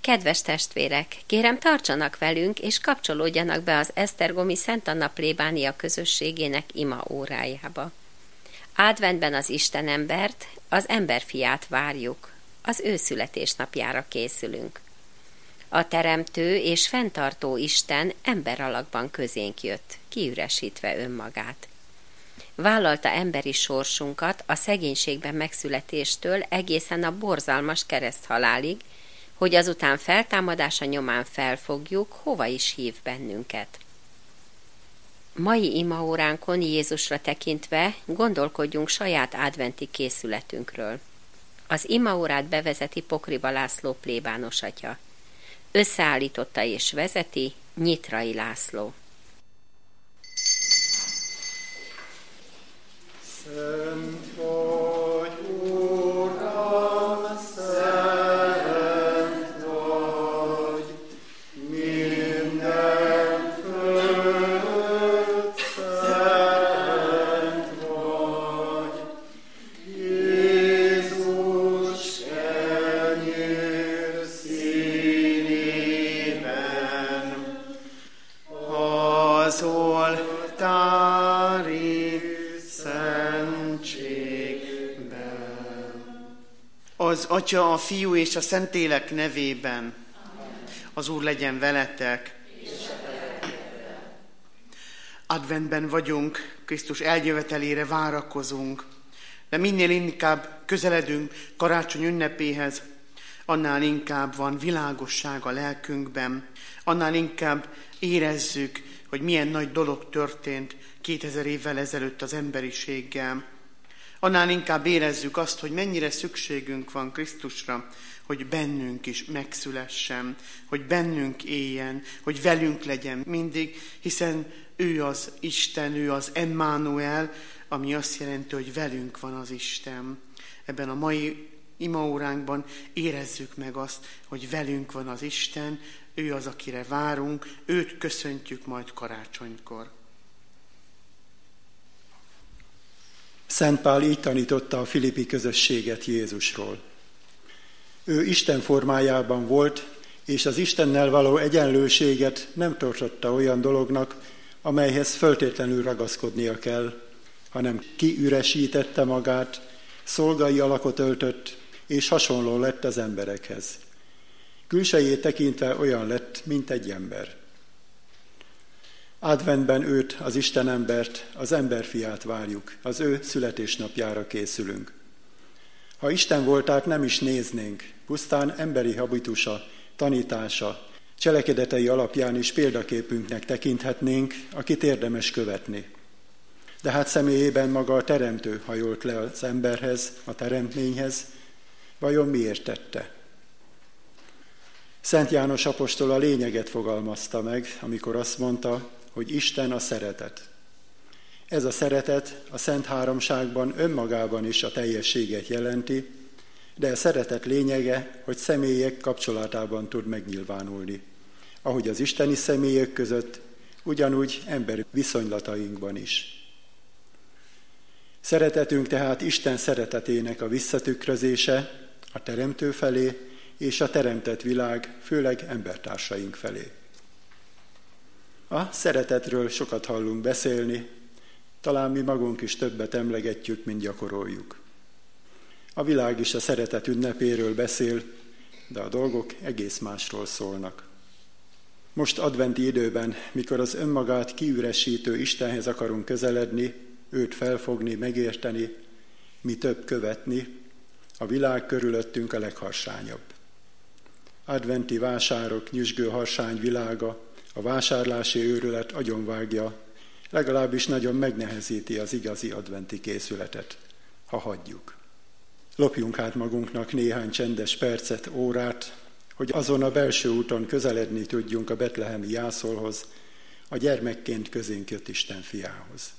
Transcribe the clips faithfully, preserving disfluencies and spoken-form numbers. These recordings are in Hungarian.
Kedves testvérek, kérem tartsanak velünk, és kapcsolódjanak be az Esztergomi Szent Anna plébánia közösségének ima órájába. Adventben az Istenembert, az emberfiát várjuk, az ő születésnapjára készülünk. A teremtő és fenntartó Isten ember alakban közénk jött, kiüresítve önmagát. Vállalta emberi sorsunkat a szegénységben megszületéstől egészen a borzalmas kereszthalálig, hogy azután feltámadása nyomán felfogjuk, hova is hív bennünket. Mai imaóránkon Jézusra tekintve gondolkodjunk saját adventi készületünkről. Az imaórát bevezeti Pokriva László plébános atya. Összeállította és vezeti Nyitrai László. Szent vagy, Uram, szent vagy, minden fölött szent vagy, Jézus enyér színében, az oltári az Atya, a Fiú és a Szentlélek nevében. Az Úr legyen veletek. Adventben vagyunk, Krisztus eljövetelére várakozunk, de minél inkább közeledünk karácsony ünnepéhez, annál inkább van világosság a lelkünkben, annál inkább érezzük, hogy milyen nagy dolog történt kétezer évvel ezelőtt az emberiséggel. Annál inkább érezzük azt, hogy mennyire szükségünk van Krisztusra, hogy bennünk is megszülessen, hogy bennünk éljen, hogy velünk legyen mindig, hiszen ő az Isten, ő az Emmanuel, ami azt jelenti, hogy velünk van az Isten. Ebben a mai imaóránkban érezzük meg azt, hogy velünk van az Isten, ő az, akire várunk, őt köszöntjük majd karácsonykor. Szent Pál így tanította a filippi közösséget Jézusról. Ő Isten formájában volt, és az Istennel való egyenlőséget nem tartotta olyan dolognak, amelyhez föltétlenül ragaszkodnia kell, hanem kiüresítette magát, szolgai alakot öltött, és hasonló lett az emberekhez. Külsejét tekintve olyan lett, mint egy ember. Adventben őt, az Istenembert, az emberfiát várjuk, az ő születésnapjára készülünk. Ha Isten voltát nem is néznénk, pusztán emberi habitusa, tanítása, cselekedetei alapján is példaképünknek tekinthetnénk, akit érdemes követni. De hát személyében maga a teremtő hajolt le az emberhez, a teremtményhez, vajon miért tette? Szent János apostol a lényeget fogalmazta meg, amikor azt mondta, hogy Isten a szeretet. Ez a szeretet a Szent Háromságban önmagában is a teljességet jelenti, de a szeretet lényege, hogy személyek kapcsolatában tud megnyilvánulni. Ahogy az isteni személyek között, ugyanúgy emberi viszonylatainkban is. Szeretetünk tehát Isten szeretetének a visszatükrözése a teremtő felé és a teremtett világ, főleg embertársaink felé. A szeretetről sokat hallunk beszélni, talán mi magunk is többet emlegetjük, mint gyakoroljuk. A világ is a szeretet ünnepéről beszél, de a dolgok egész másról szólnak. Most adventi időben, mikor az önmagát kiüresítő Istenhez akarunk közeledni, őt felfogni, megérteni, mi több követni, a világ körülöttünk a legharsányabb. Adventi vásárok, nyüzsgő harsány világa, a vásárlási őrület agyonvágja, legalábbis nagyon megnehezíti az igazi adventi készületet, ha hagyjuk. Lopjunk át magunknak néhány csendes percet, órát, hogy azon a belső úton közeledni tudjunk a betlehemi jászolhoz, a gyermekként közénk jött Isten fiához.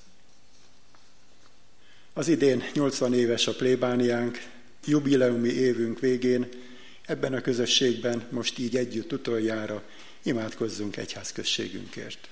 Az idén nyolcvan éves a plébániánk, jubileumi évünk végén, ebben a közösségben most így együtt utoljára imádkozzunk egyházközségünkért.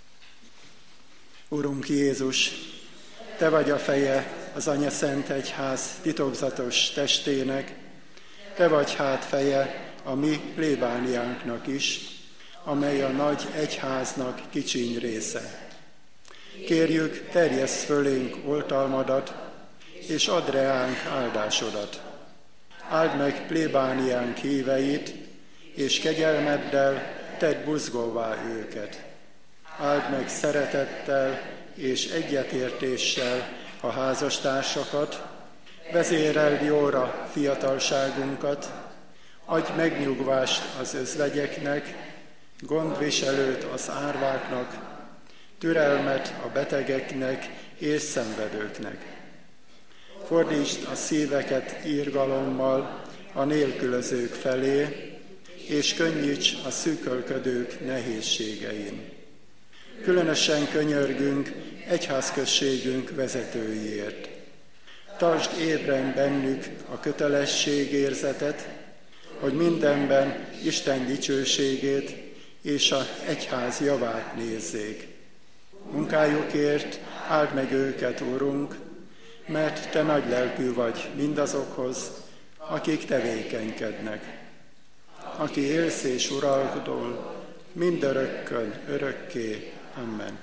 Urunk Jézus, Te vagy a feje az Anya Szent Egyház titokzatos testének, Te vagy hát feje a mi plébániánknak is, amely a nagy egyháznak kicsiny része. Kérjük, terjeszd fölénk oltalmadat, és add reánk áldásodat. Áld meg plébániánk híveit, és kegyelmeddel tedd buzgóvá őket. Áld meg szeretettel és egyetértéssel a házastársakat, vezéreld jóra fiatalságunkat, adj megnyugvást az özvegyeknek, gondviselőt az árváknak, türelmet a betegeknek és szenvedőknek. Fordítsd a szíveket irgalommal a nélkülözők felé, és könnyíts a szűkölködők nehézségein. Különösen könyörgünk egyházközségünk vezetőiért. Tartsd ébren bennük a kötelességérzetet, hogy mindenben Isten dicsőségét és az egyház javát nézzék. Munkájukért áld meg őket, Urunk, mert Te nagy lelkű vagy mindazokhoz, akik tevékenykednek. Aki élsz és uralkodol, mindörökkön, örökké. Amen.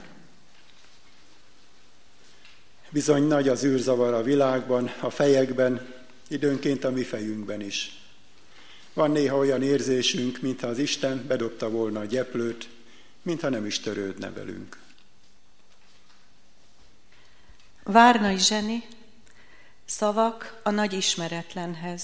Bizony nagy az űrzavar a világban, a fejekben, időnként a mi fejünkben is. Van néha olyan érzésünk, mintha az Isten bedobta volna a gyeplőt, mintha nem is törődne velünk. Várnai Zseni, szavak a nagy ismeretlenhez.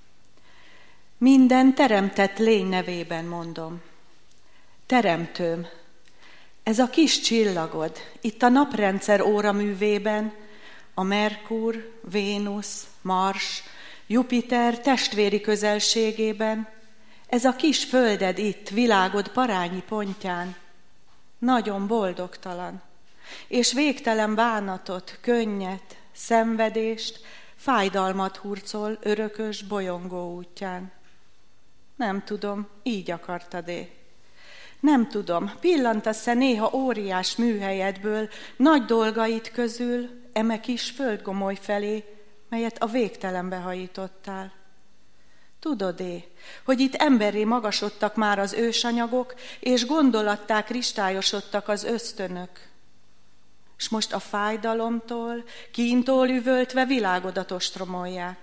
Minden teremtett lény nevében mondom. Teremtőm, ez a kis csillagod, itt a naprendszer óraművében, a Merkur, Vénusz, Mars, Jupiter testvéri közelségében, ez a kis földed itt, világod parányi pontján, nagyon boldogtalan, és végtelen bánatot, könnyet, szenvedést, fájdalmat hurcol örökös bolyongó útján. Nem tudom, így akartad-e? Nem tudom, pillantasz-e néha óriás műhelyedből, nagy dolgait közül, eme kis földgomoly felé, melyet a végtelenbe hajítottál? Tudod-é, hogy itt emberré magasodtak már az ősanyagok, és gondolattá kristályosodtak az ösztönök, s most a fájdalomtól, kíntól üvöltve világodat ostromolják.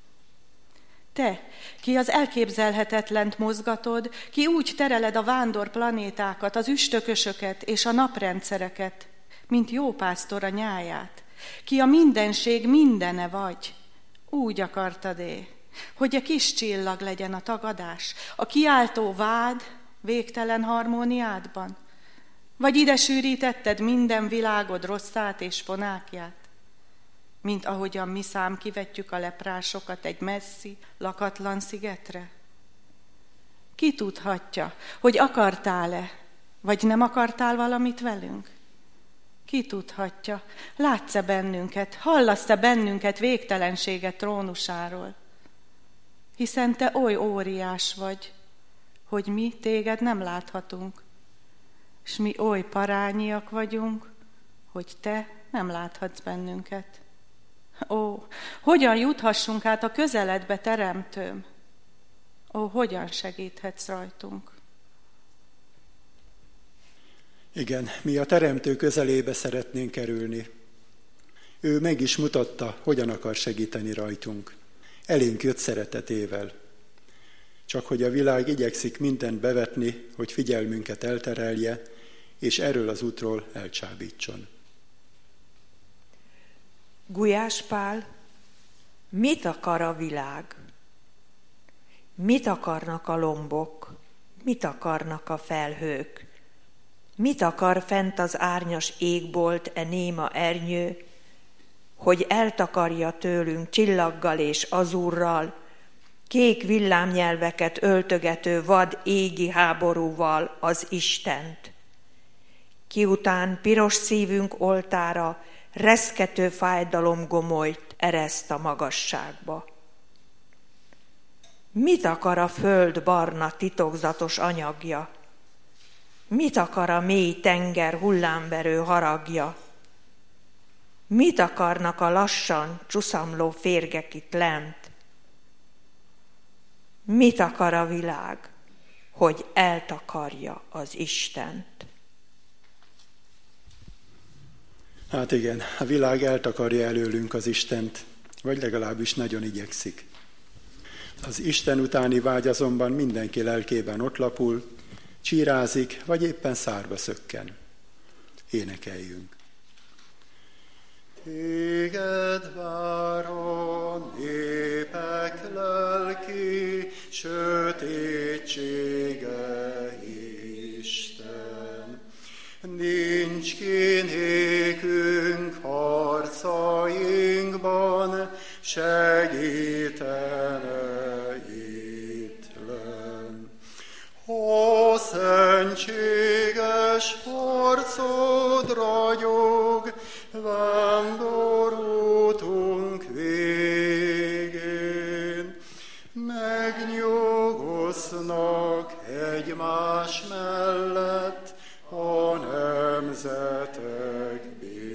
Te, ki az elképzelhetetlent mozgatod, ki úgy tereled a vándor planétákat, az üstökösöket és a naprendszereket, mint jó pásztor a nyáját, ki a mindenség mindene vagy, úgy akartad-é, hogy a kis csillag legyen a tagadás, a kiáltó vád végtelen harmóniádban? Vagy ide sűrítetted minden világod rosszát és fonákját? Mint ahogyan mi szám kivetjük a leprásokat egy messzi, lakatlan szigetre? Ki tudhatja, hogy akartál-e, vagy nem akartál valamit velünk? Ki tudhatja, látsz-e bennünket, hallasz-e bennünket végtelenséget trónusáról? Hiszen te oly óriás vagy, hogy mi téged nem láthatunk, s mi oly parányiak vagyunk, hogy te nem láthatsz bennünket. Ó, hogyan juthassunk át a közeledbe, Teremtőm? Ó, hogyan segíthetsz rajtunk? Igen, mi a Teremtő közelébe szeretnénk kerülni. Ő meg is mutatta, hogyan akar segíteni rajtunk. Elénk jött szeretetével. Csak hogy a világ igyekszik mindent bevetni, hogy figyelmünket elterelje, és erről az útról elcsábítson. Gulyás Pál, mit akar a világ? Mit akarnak a lombok? Mit akarnak a felhők? Mit akar fent az árnyas égbolt e néma ernyő, hogy eltakarja tőlünk csillaggal és azurral, kék villámnyelveket öltögető vad égi háborúval az Istent? Ki után piros szívünk oltára reszkető fájdalom gomolyt ereszt a magasságba. Mit akar a föld barna titokzatos anyagja? Mit akar a mély tenger hullámverő haragja? Mit akarnak a lassan csuszamló férgek itt lent? Mit akar a világ, hogy eltakarja az Istent? Hát igen, a világ eltakarja előlünk az Istent, vagy legalábbis nagyon igyekszik. Az Isten utáni vágy azonban mindenki lelkében ott lapul, csírázik, vagy éppen szárba szökken. Énekeljünk. Téged vár a népek lelki sötétsége, Isten. Nincs ki nékünk harcainkban, segítene ittlen. Ó, szentséges harcod ragyog, vándorútunk végén. Megnyugosznak egymás mellett a nemzetek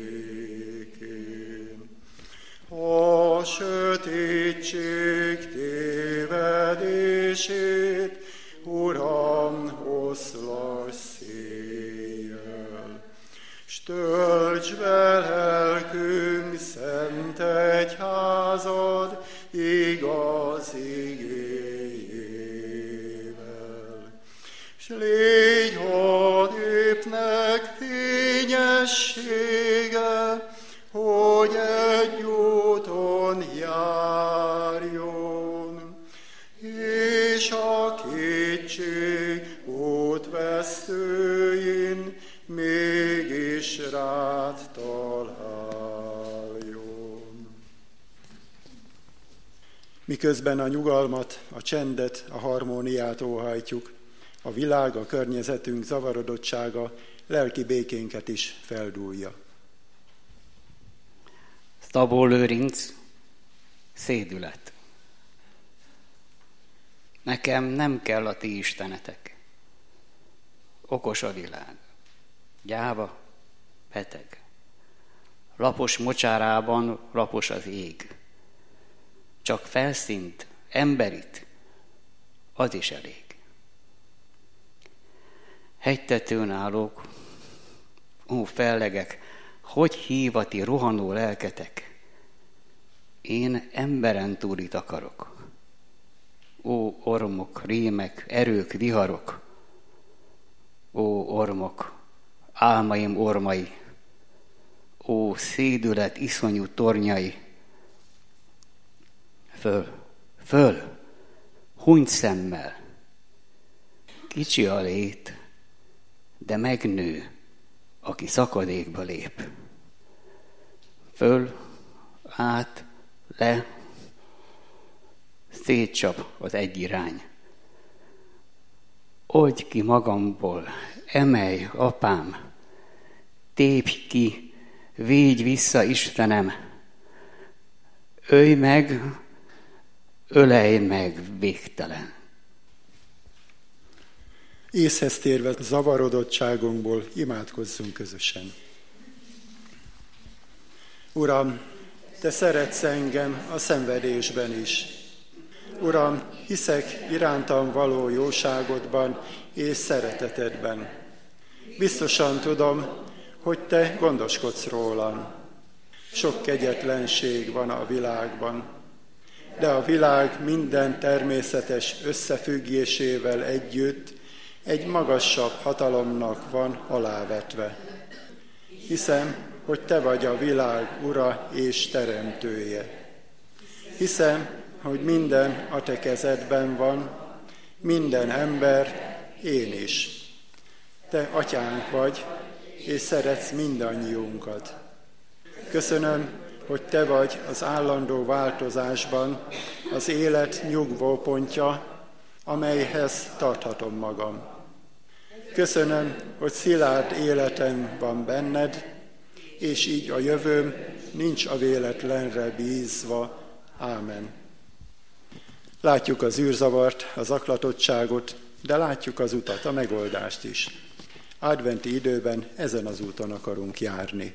békén. A sötétség tévedését, Uram, oszlass széjjel, s tölts be lelkünk szent egyházad igaz igéjével. S légy a népnek fényessége, hogy egy úton járjon, és a kétség útvesztőin mégis rád találjon. Miközben a nyugalmat, a csendet, a harmóniát óhajtjuk, a világ, a környezetünk zavarodottsága lelki békénket is feldúlja. Szabó Lőrinc, szédület. Nekem nem kell a ti istenetek. Okos a világ, gyáva, beteg. Lapos mocsárában lapos az ég. Csak felszínt, emberit, az is elég. Hegytetőn állok, ó, fellegek, hogy hív a ti rohanó lelketek? Én emberen túlit akarok. Ó, ormok, rémek, erők, viharok, ó, ormok, álmaim ormai, ó, szédület iszonyú tornyai, föl, föl, huny szemmel, kicsi a lét, de megnő, aki szakadékba lép. Föl, át, le, szétcsap az egy irány. Oldj ki magamból, emelj, apám, tépj ki, védj vissza, Istenem, ölj meg, ölelj meg végtelen. Észhez térve zavarodottságunkból imádkozzunk közösen. Uram, te szeretsz engem a szenvedésben is. Uram, hiszek irántam való jóságodban és szeretetedben. Biztosan tudom, hogy te gondoskodsz rólam. Sok kegyetlenség van a világban, de a világ minden természetes összefüggésével együtt egy magasabb hatalomnak van alávetve. Hiszem, hogy te vagy a világ ura és teremtője. Hiszem, hogy minden a te kezedben van, minden ember, én is. Te atyánk vagy, és szeretsz mindannyiunkat. Köszönöm, hogy te vagy az állandó változásban az élet nyugvópontja, amelyhez tarthatom magam. Köszönöm, hogy szilárd életem van benned, és így a jövőm nincs a véletlenre bízva. Ámen. Látjuk az űrzavart, az zaklatottságot, de látjuk az utat, a megoldást is. Adventi időben ezen az úton akarunk járni.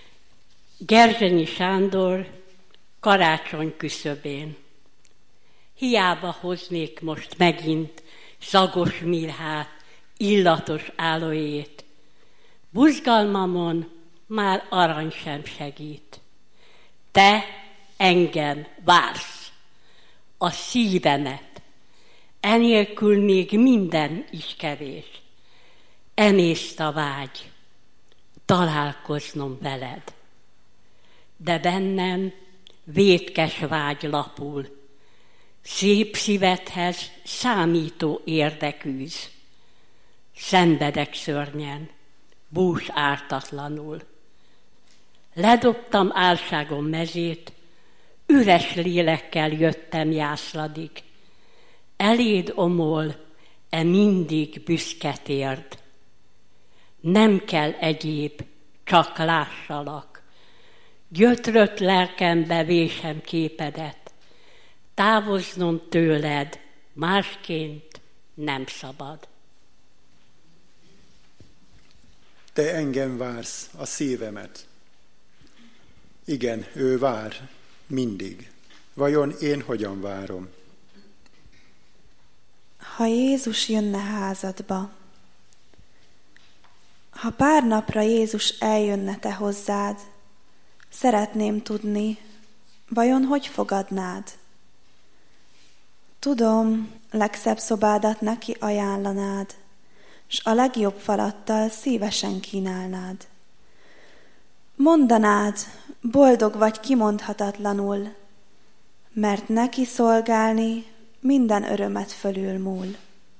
Gerzsenyi Sándor, karácsony küszöbén. Hiába hoznék most megint szagos mirhát, illatos aloét. Buzgalmamon már arany sem segít. Te engem vársz, a szívemet, enélkül még minden is kevés. Emészt a vágy, találkoznom veled. De bennem vétkes vágy lapul, szép szívedhez számító érdekűz. Szenvedek szörnyen, bús ártatlanul. Ledobtam álságom mezét, üres lélekkel jöttem jászladig. Eléd omol, e mindig büszke térd. Nem kell egyéb, csak lássalak. Gyötrött lelkembe vésem képedet. Távoznom tőled, másként nem szabad. Te engem vársz, a szívemet. Igen, ő vár, mindig. Vajon én hogyan várom? Ha Jézus jönne házadba, ha pár napra Jézus eljönne te hozzád, szeretném tudni, vajon hogy fogadnád? Tudom, legszebb szobádat neki ajánlanád, s a legjobb falattal szívesen kínálnád. Mondanád, boldog vagy kimondhatatlanul, mert neki szolgálni minden örömet fölül múl.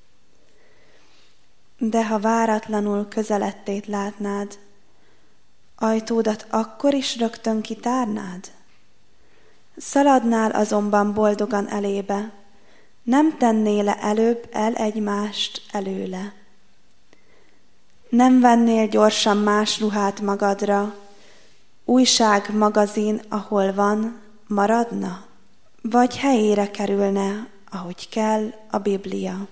De ha váratlanul közelettét látnád, ajtódat akkor is rögtön kitárnád? Szaladnál azonban boldogan elébe, nem tennél előbb el egymást előle. Nem vennél gyorsan más ruhát magadra, újság, magazin, ahol van, maradna? Vagy helyére kerülne, ahogy kell, a Biblia?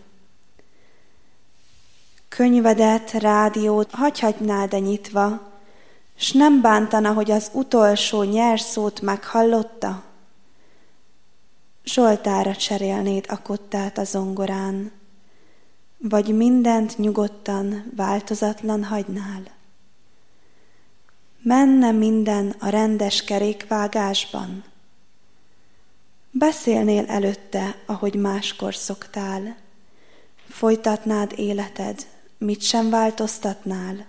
Könyvedet, rádiót hagyhatnád-e nyitva, s nem bántana, hogy az utolsó nyers szót meghallotta? Zsoltára cserélnéd a kottát a zongorán, vagy mindent nyugodtan, változatlan hagynál? Menne minden a rendes kerékvágásban? Beszélnél előtte, ahogy máskor szoktál? Folytatnád életed, mit sem változtatnál?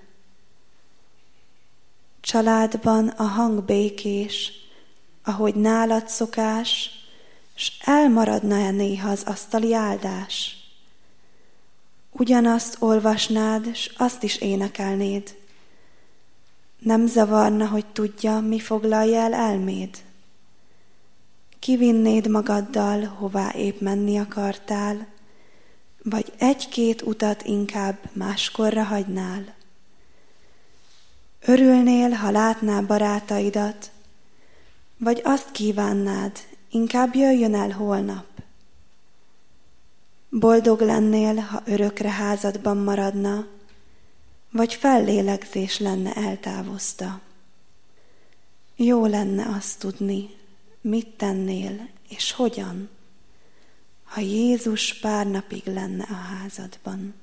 Családban a hang békés, ahogy nálad szokás, s elmaradna-e néha az asztali áldás? Ugyanazt olvasnád, s azt is énekelnéd. Nem zavarna, hogy tudja, mi foglalja el elméd? Kivinnéd magaddal, hová épp menni akartál, vagy egy-két utat inkább máskorra hagynál? Örülnél, ha látnál barátaidat, vagy azt kívánnád, inkább jöjjön el holnap? Boldog lennél, ha örökre házadban maradna, vagy fellélegzés lenne eltávozta? Jó lenne azt tudni, mit tennél és hogyan, ha Jézus pár napig lenne a házadban.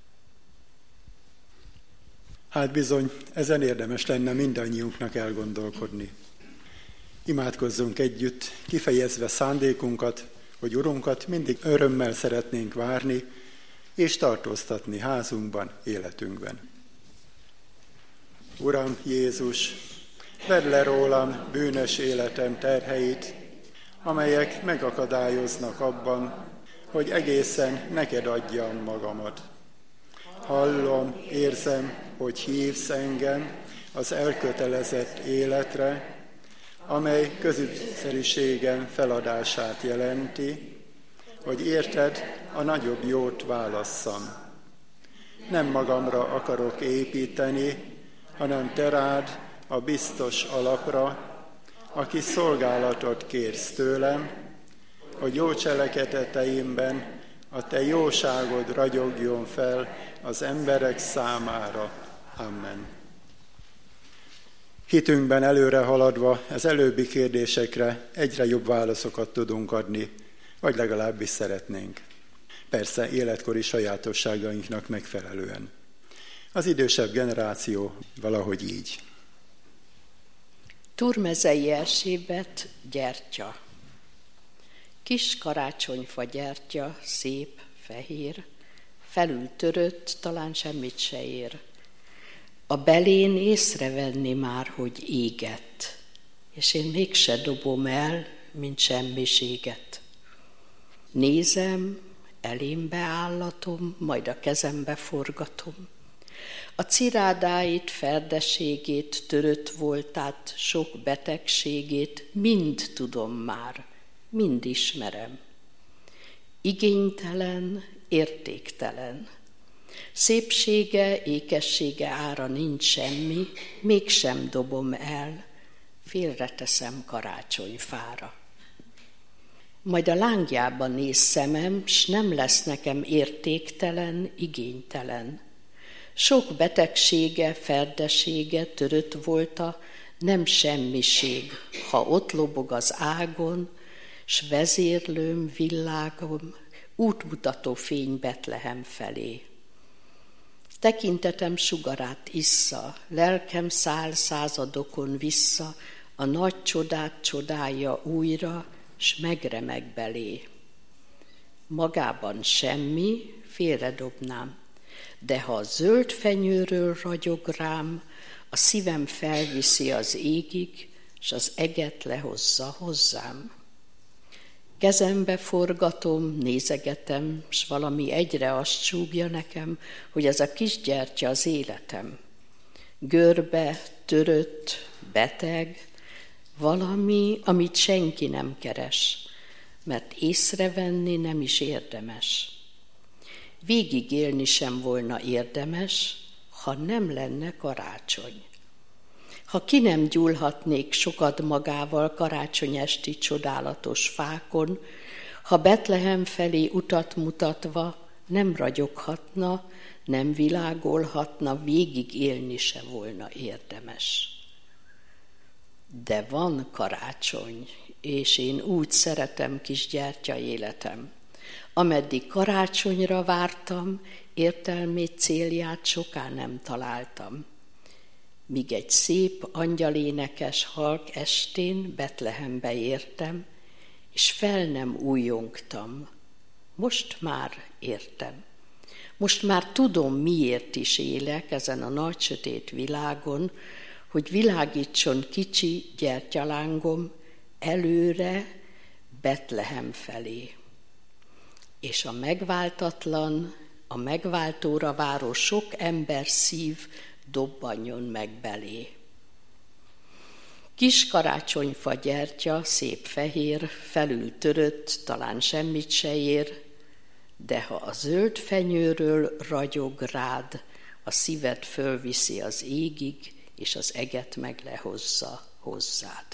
Hát bizony, ezen érdemes lenne mindannyiunknak elgondolkodni. Imádkozzunk együtt, kifejezve szándékunkat, hogy Urunkat mindig örömmel szeretnénk várni, és tartóztatni házunkban, életünkben. Uram Jézus, vedd le rólam bűnös életem terheit, amelyek megakadályoznak abban, hogy egészen neked adjam magamat. Hallom, érzem, hogy hívsz engem az elkötelezett életre, amely közügyszerűségem feladását jelenti, hogy érted, a nagyobb jót válasszam. Nem magamra akarok építeni, hanem te rád, a biztos alapra, aki szolgálatot kérsz tőlem, hogy jó cselekedeteimben a te jóságod ragyogjon fel az emberek számára. Amen. Hitünkben előre haladva az előbbi kérdésekre egyre jobb válaszokat tudunk adni. vagy legalábbis szeretnénk. Persze életkori sajátosságainknak megfelelően. Az idősebb generáció valahogy így. Turmezei Erzsébet gyertya. Kis karácsonyfa gyertya, szép, fehér, felül törött, talán semmit se ér. A belén észrevenni már, hogy égett, és én mégse dobom el, mint semmiséget. Nézem, elémbe állatom, majd a kezembe forgatom. A cirádáit, ferdeségét, törött voltát, sok betegségét mind tudom már, mind ismerem. Igénytelen, értéktelen. Szépsége, ékessége ára nincs semmi, mégsem dobom el, félreteszem karácsonyfára. Majd a lángjában néz szemem, s nem lesz nekem értéktelen, igénytelen. Sok betegsége, ferdesége, törött volta, nem semmiség, ha ott lobog az ágon, s vezérlőm, világom, útmutató fény Betlehem felé. Tekintetem sugarát issza, lelkem száll századokon vissza, a nagy csodát csodálja újra, s megremeg belé. Magában semmi, félredobnám, de ha a zöld fenyőről ragyog rám, a szívem felviszi az égig, s az eget lehozza hozzám. Kezembe forgatom, nézegetem, s valami egyre azt súgja nekem, hogy ez a kis gyertya az életem. Görbe, törött, beteg, valami, amit senki nem keres, mert észrevenni nem is érdemes. Végig élni sem volna érdemes, ha nem lenne karácsony. Ha ki nem gyúlhatnék sokat magával karácsony esti csodálatos fákon, ha Betlehem felé utat mutatva nem ragyoghatna, nem világolhatna, végig élni se volna érdemes. De van karácsony, és én úgy szeretem kis gyertya életem. Ameddig karácsonyra vártam, értelmét, célját soká nem találtam. Míg egy szép, angyalénekes halk estén Betlehembe értem, és fel nem újjongtam. Most már értem. Most már tudom, miért is élek ezen a nagy sötét világon, hogy világítson kicsi gyertyalángom előre Betlehem felé. És a megváltatlan, a megváltóra váró sok ember szív dobbanjon meg belé. Kis karácsonyfa gyertya, szép fehér, felül törött, talán semmit se ér, de ha a zöld fenyőről ragyog rád, a szíved fölviszi az égig, és az eget meg lehozza hozzád.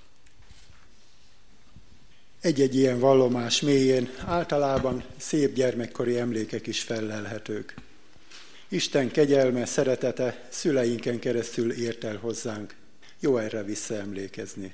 Egy-egy ilyen vallomás mélyén általában szép gyermekkori emlékek is fellelhetők. Isten kegyelme, szeretete szüleinken keresztül ért el hozzánk. Jó erre visszaemlékezni.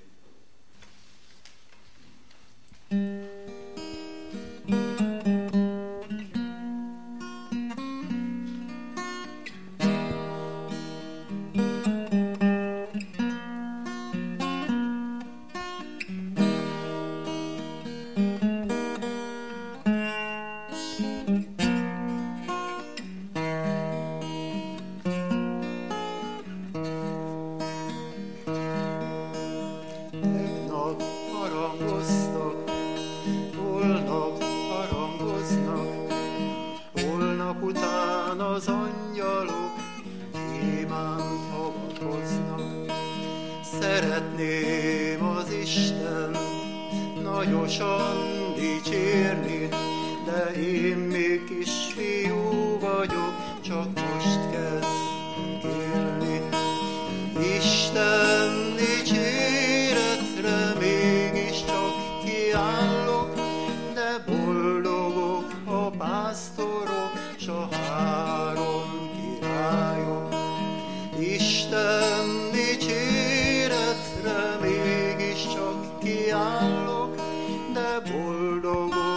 Kiállok, de boldogok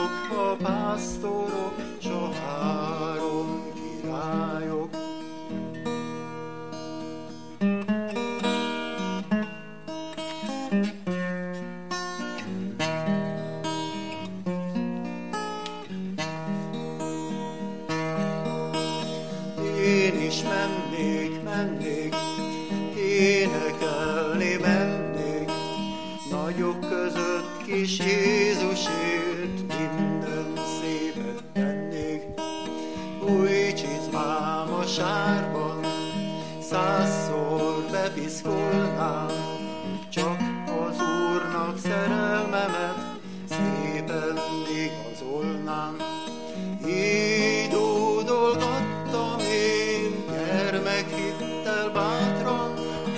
is mennék, mennék, énekelni mennék, nagyok között kis Jézusért minden szépet tennék. Új csizmám a sárban, százszor bepiszkolnám, csak az Úrnak szerelmemet szépen igazolnám. Így ódolgattam én gyermekhittel bátran,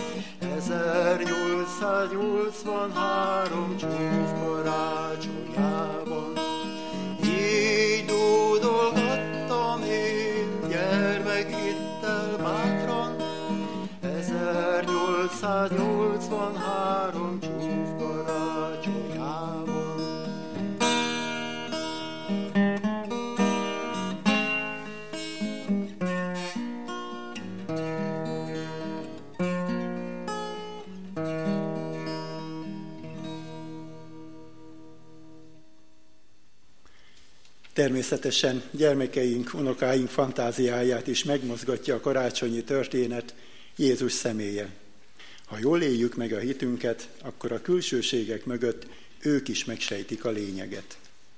ezernyolcszáznyolcvanhárom csúf karácsonyában. Így ódolgattam én gyermekhittel bátran, ezernyolcszáznyolcvanhárom csúf karácsonyában. Természetesen gyermekeink, unokáink fantáziáját is megmozgatja a karácsonyi történet, Jézus személye. Ha jól éljük meg a hitünket, akkor a külsőségek mögött ők is megsejtik a lényeget.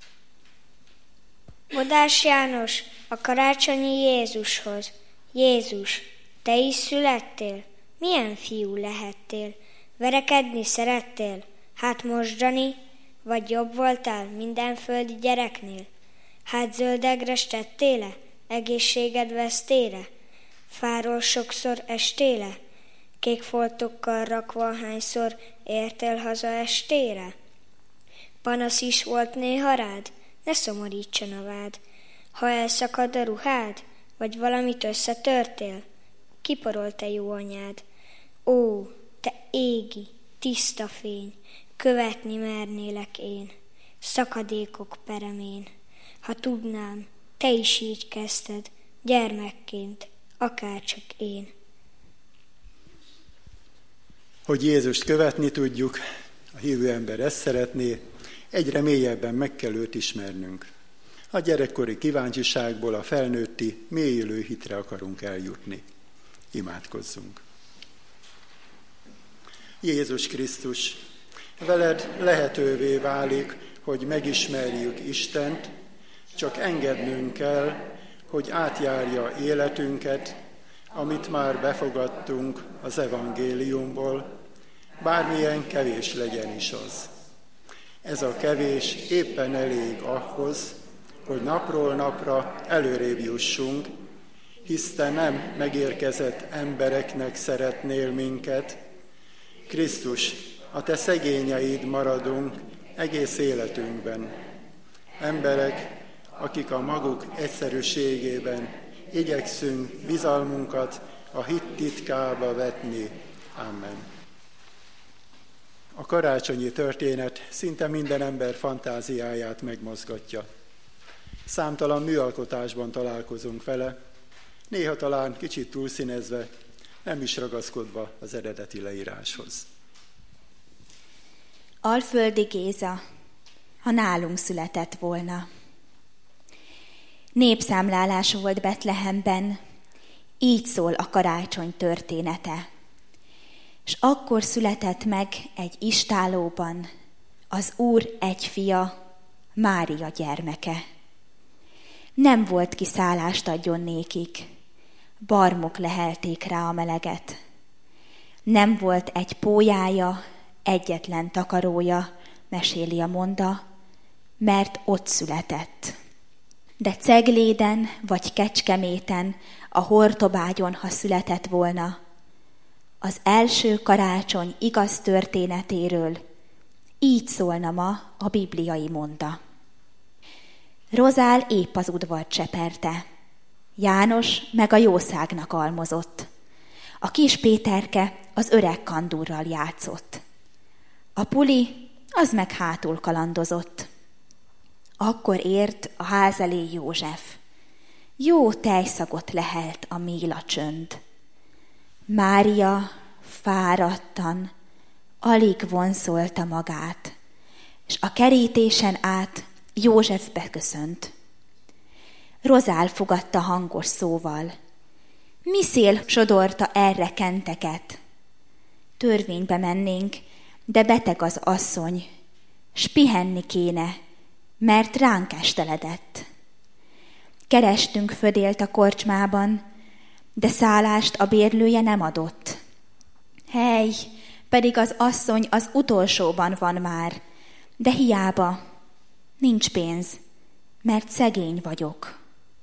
Bodás János a karácsonyi Jézushoz. Jézus, te is születtél? Milyen fiú lehettél? Verekedni szerettél? Hát mosdani? Vagy jobb voltál minden földi gyereknél? Hát zöldegres tettéle? Egészséged vesztére? Fáról sokszor estéle? Kék foltokkal rakva hányszor értél haza estére? Panasz is volt néha rád? Ne szomorítson a vád. Ha elszakad a ruhád, vagy valamit összetörtél, kiporol te jó anyád. Ó, te égi, tiszta fény, követni mernélek én, szakadékok peremén. Ha tudnám, te is így kezdted, gyermekként, akárcsak én. Hogy Jézust követni tudjuk, a hívő ember ezt szeretné, egyre mélyebben meg kell őt ismernünk. A gyerekkori kíváncsiságból a felnőtti, mélyülő hitre akarunk eljutni. Imádkozzunk. Jézus Krisztus, veled lehetővé válik, hogy megismerjük Istent, csak engednünk kell, hogy átjárja életünket, amit már befogadtunk az evangéliumból, bármilyen kevés legyen is az. Ez a kevés éppen elég ahhoz, hogy napról napra előrébb jussunk, hisz te nem megérkezett embereknek szeretnél minket. Krisztus, a te szegényeid maradunk egész életünkben. Emberek, akik a maguk egyszerűségében igyekszünk bizalmunkat a hit titkába vetni. Amen. A karácsonyi történet szinte minden ember fantáziáját megmozgatja. Számtalan műalkotásban találkozunk vele, néha talán kicsit túlszínezve, nem is ragaszkodva az eredeti leíráshoz. Alföldi Géza, ha nálunk született volna. Népszámlálás volt Betlehemben, így szól a karácsony története. És akkor született meg egy istállóban az Úr egy fia, Mária gyermeke. Nem volt ki szállást adjon nékik, barmok lehelték rá a meleget. Nem volt egy pólyája, egyetlen takarója, meséli a monda, mert ott született. De Cegléden vagy Kecskeméten, a Hortobágyon, ha született volna, az első karácsony igaz történetéről így szólna ma a bibliai monda. Rozál épp az udvart cseperte, János meg a jószágnak almozott, a kis Péterke az öreg kandúrral játszott. A puli az meg hátul kalandozott. Akkor ért a ház elé József. Jó tejszagot lehelt a méla csönd. Mária fáradtan, alig vonszolta magát, és a kerítésen át József beköszönt. Rozál fogadta hangos szóval. Mi szél sodorta erre kenteket? Törvénybe mennénk, de beteg az asszony, s pihenni kéne, mert ránk esteledett. Kerestünk födélt a korcsmában, de szállást a bérlője nem adott. Hely, pedig az asszony az utolsóban van már, de hiába, nincs pénz, mert szegény vagyok.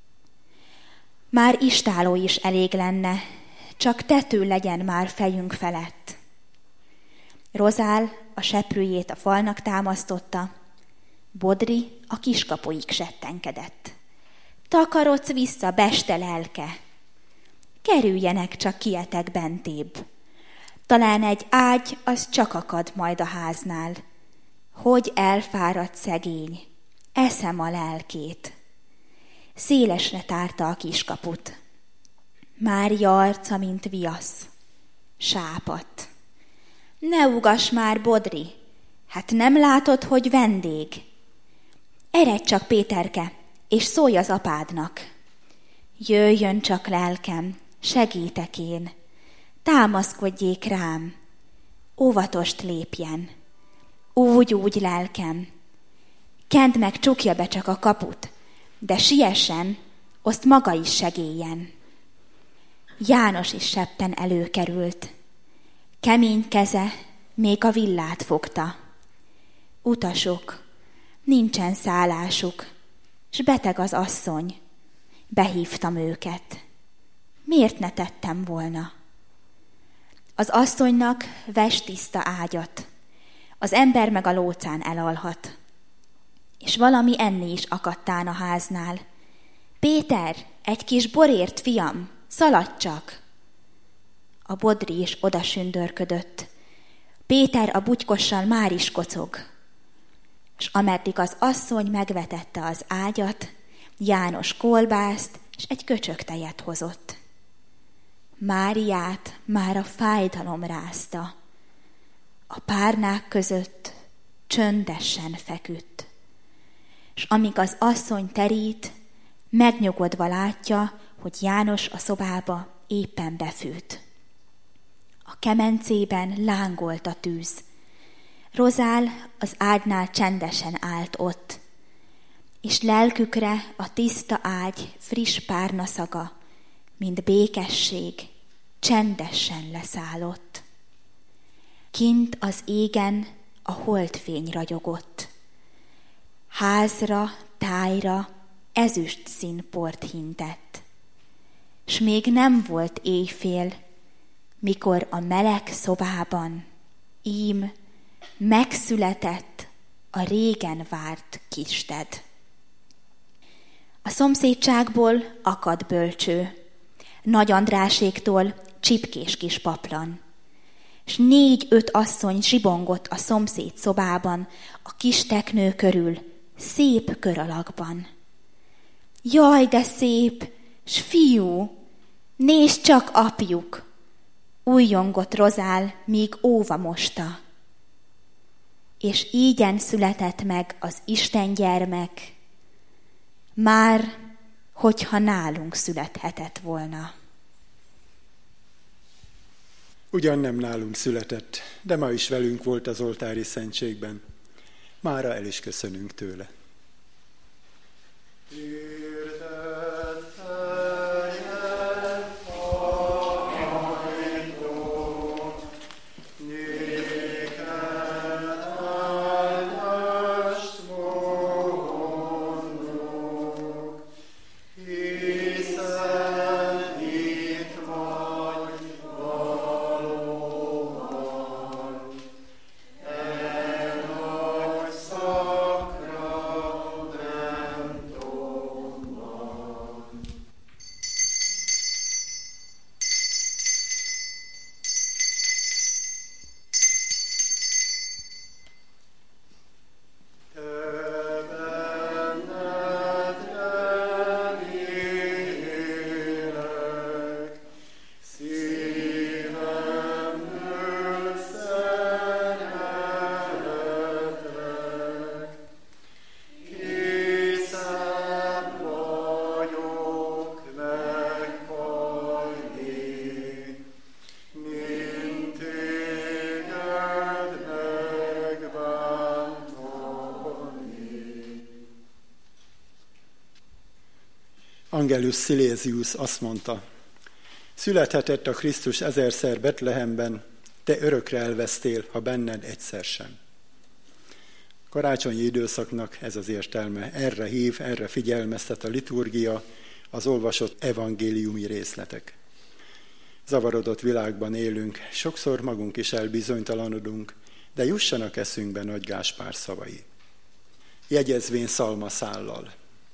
Már istáló is elég lenne, csak tető legyen már fejünk felett. Rozál a seprűjét a falnak támasztotta, Bodri a kiskapuig settenkedett. Takarodsz vissza, beste lelke! Kerüljenek csak kietek bentébb. Talán egy ágy, az csak akad majd a háznál. Hogy elfáradt szegény, eszem a lelkét. Szélesre tárta a kiskaput. Mária arca, mint viasz. Sápadt. Ne ugass már, Bodri, hát nem látod, hogy vendég? Eredj csak, Péterke, és szólj az apádnak. Jöjjön csak, lelkem, segítek én, támaszkodjék rám, óvatost lépjen, úgy-úgy, lelkem. Kend meg, csukja be csak a kaput, de siessen, azt maga is segéljen. János is septen előkerült. Kemény keze még a villát fogta. Utasok, nincsen szállásuk, s beteg az asszony. Behívtam őket. Miért ne tettem volna? Az asszonynak vess tiszta ágyat, az ember meg a lócán elalhat. És valami enni is akadtán a háznál. Péter, egy kis borért, fiam, szaladj csak! A Bodri is oda sündörködött. Péter a butykossal már is kocog. S ameddig az asszony megvetette az ágyat, János kolbászt és egy köcsög tejet hozott. Máriát már a fájdalom rázta. A párnák között csöndesen feküdt. S amíg az asszony terít, megnyugodva látja, hogy János a szobába éppen befűt. A kemencében lángolt a tűz. Rozál az ágynál csendesen állt ott, és lelkükre a tiszta ágy friss párna szaga, mint békesség, csendesen leszállott. Kint az égen a holdfény ragyogott. Házra, tájra ezüst színport hintett. S még nem volt éjfél, mikor a meleg szobában ím megszületett a régen várt kisted. A szomszédságból akad bölcső, Nagy Andráséktól csipkés kis paplan, s négy-öt asszony zsibongott a szomszéd szobában, a kis teknő körül, szép kör alakban. Jaj, de szép, s fiú, nézd csak, apjuk! Újjongott Rozál, míg óva mosta. És ígyen született meg az Isten gyermek, már, hogyha nálunk születhetett volna. Ugyan nem nálunk született, de ma is velünk volt az oltári szentségben. Mára el is köszönünk tőle. Angelus Silesius azt mondta, születhetett a Krisztus ezerszer Betlehemben, te örökre elvesztél, ha benned egyszer sem. Karácsonyi időszaknak ez az értelme, erre hív, erre figyelmeztet a liturgia, az olvasott evangéliumi részletek. Zavarodott világban élünk, sokszor magunk is elbizonytalanodunk, de jussanak eszünkbe Nagy Gáspár szavai. Jegyezvén szalmaszállal.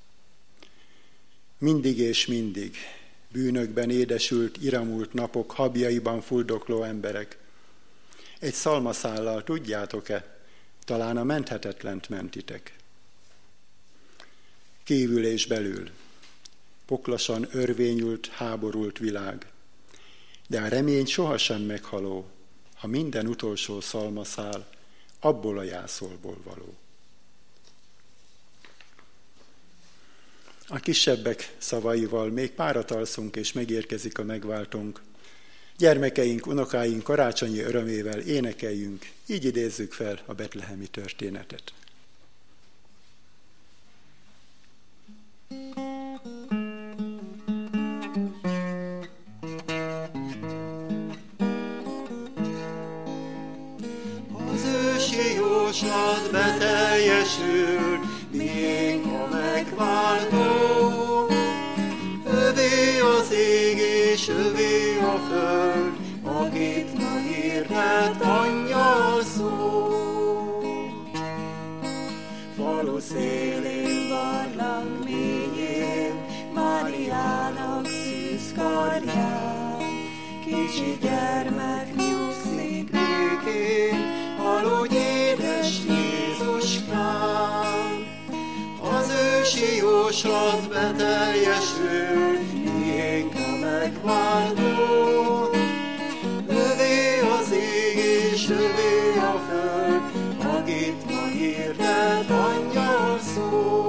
Mindig és mindig, bűnökben édesült, iramult napok, habjaiban fuldokló emberek. Egy szalmaszállal tudjátok-e, talán a menthetetlent mentitek. Kívül és belül, poklasan örvényült, háborult világ, de a remény sohasem meghaló, ha minden utolsó szalmaszál abból a jászolból való. A kisebbek szavaival még párat alszunk, és megérkezik a megváltónk. Gyermekeink, unokáink karácsonyi örömével énekeljünk, így idézzük fel a betlehemi történetet. Az ősi jóslat beteljesült, miénk a megváltó. Övé az ég és övé a föld, akit ma hirdet angyal szó. Falu szélén, barlang mélyén, Máriának szűz karján, kicsi gyermek nyugszik békén, aludj édes Jézuskám. Az ősi jóslat beteljesült, miénk a megváltó. Övé az ég és övé a föld, akit ma hirdet angyal szó.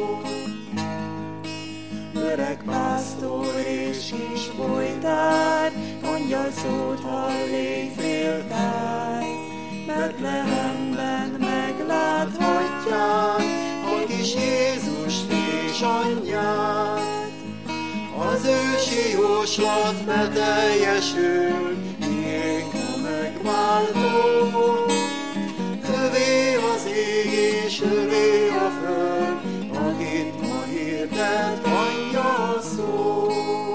Öreg pásztor és kis bojtár, angyal szót hall éjféltáj. Betlehemben megláthatják a kis Jézust és anyját. Az ősi jóslat beteljesült, miénk a megváltó. Övé az ég és övé a föld, akit ma hirdet angyal szó.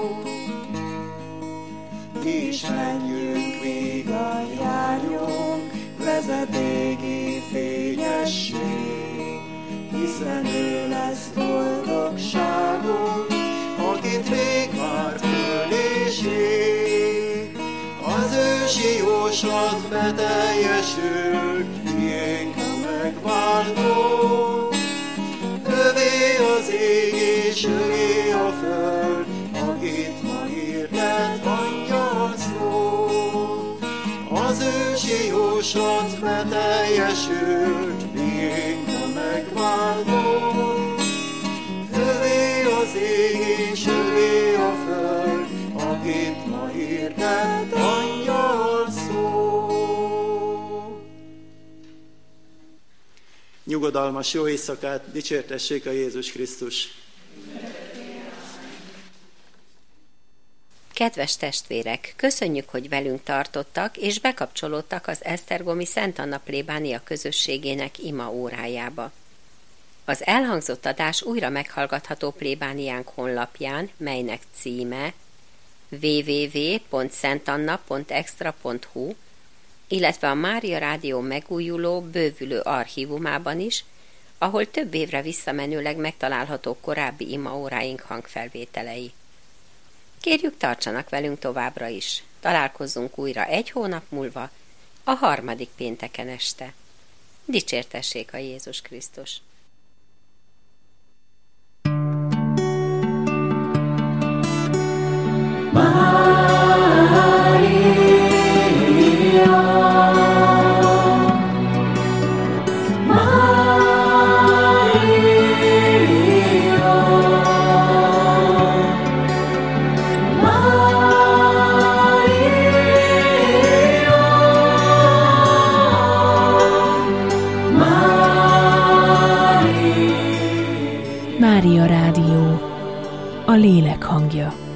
Mi is menjünk, vígan járjunk, vezet égi fényesség, hiszen ő lesz boldogságunk, akit rég várt föld és ég. Az ősi jóslat beteljesült, miénk a megváltó. Övé az ég és övé a föld, akit ma hirdet angyal szó. Az ősi jóslat beteljesült, miénk a megváltó. Övé az ég és övé a föld, akit ma hirdet angyal szó. Nyugodalmas jó éjszakát, dicsértessék a Jézus Krisztus! Kedves testvérek, köszönjük, hogy velünk tartottak, és bekapcsolódtak az esztergomi Szent Anna plébánia közösségének ima órájába. Az elhangzott adás újra meghallgatható plébániánk honlapján, melynek címe double-u double-u double-u pont szentanna pont extra pont hu, illetve a Mária Rádió megújuló, bővülő archívumában is, ahol több évre visszamenőleg megtalálhatók korábbi imaóráink hangfelvételei. Kérjük, tartsanak velünk továbbra is. Találkozzunk újra egy hónap múlva, a harmadik pénteken este. Dicsértessék a Jézus Krisztus! Mária Rádió, a lélek hangja.